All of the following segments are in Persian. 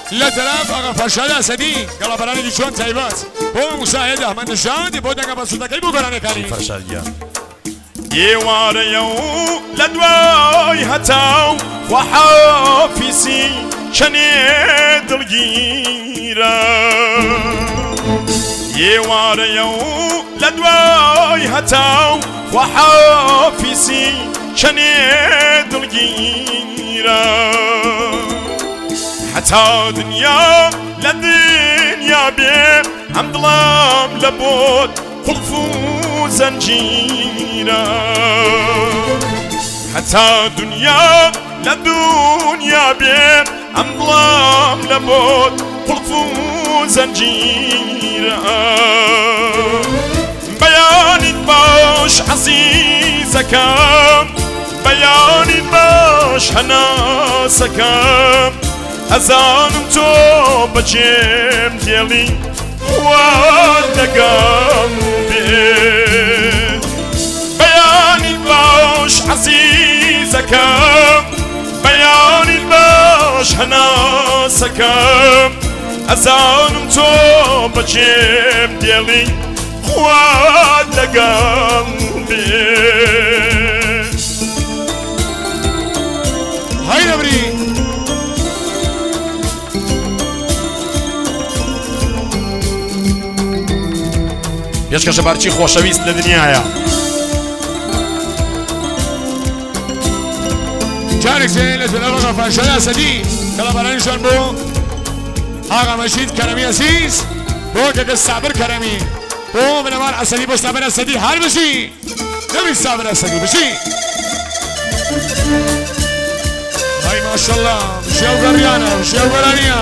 لا تلعب أغا فرشاد أسدي قال براني دي شون تايبات هو مساعد أحمد نشاد بودك بسوطة كيبو قراني كاري فرشاد يا يواريو لدواي هتاو وحافيسي شنيد الجيرة يواريو لدواي هتاو وحافيسي شنيد الجيرة حتى دنيا لدنيا بيه عم ظلام لبود خلفو زنجيرة حتى دنيا لدنيا بيه عم ظلام لبود خلفو زنجيرة بياني باش عزيزكم بياني باش هناسكم أزانم تو بجيم ديالي ودقم بيه بياني باش عزيزكم بياني باش هناسكم أزانم تو بجيم ديالي ودقم بيه هاي نبري پێشکەشە بارچی خۆشەویست لە دنیاە جارێک لە جەنابەغا فەرشاد ئەسەدی کەڵە بەرانیشان بۆ ئاغا مەشید کەرەمی ئەزیز بۆ کەکە سابر کەرەمی بۆ بنەمار ئەسەدی بۆ سابر ئەسەدی هەر بشی نەبی سابر ئەسەدی بشی های ماشەڵڵا بشی ئەو گەڕیانە بشی ئەو گەرانیە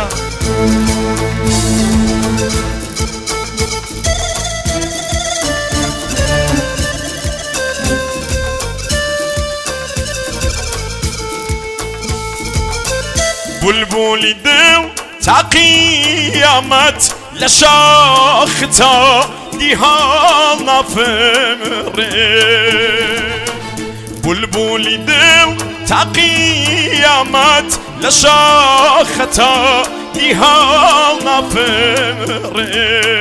بلبلی دل تا قیامت لشاختا دیها نفمره بلبلی دل تا قیامت لشاختا دیها نفمره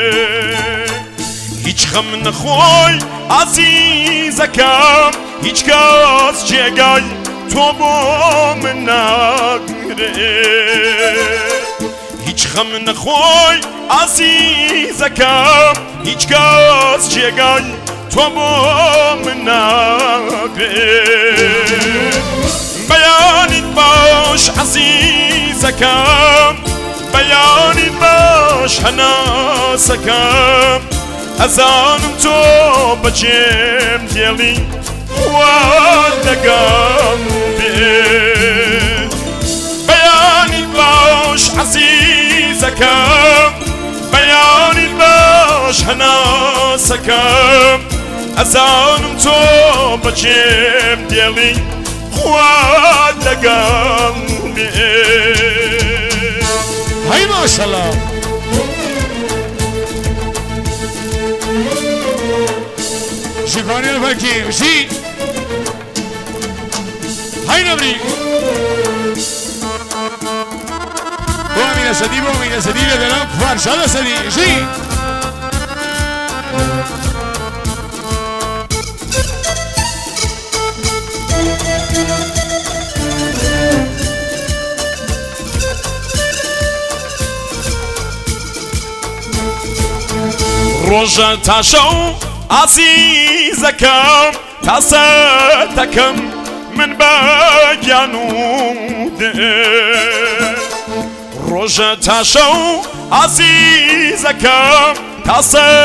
هیچ غم نخوی عزیزکم هیچ کس جگای تو با من نگره هیچ غم نخوی عزیزکم هیچ کس جگای تو با من نگره بیانید باش عزیزکم بیانید باش هناسکم ازانم تو بجیم دیلی ودقم بيه بياني باش عزيزكم بياني باش هناسكم أزانم تو بجيم ديالي ودقم بيه هاي ما شاء الله شكرا الفركي وشي هاي نبري ومن السديب ومن السديب لدلم فرشاد السديب شي روجا تاشو عزيزكم تاساتكم من باقيانود روجا تاشو عزيزكم تاساتكم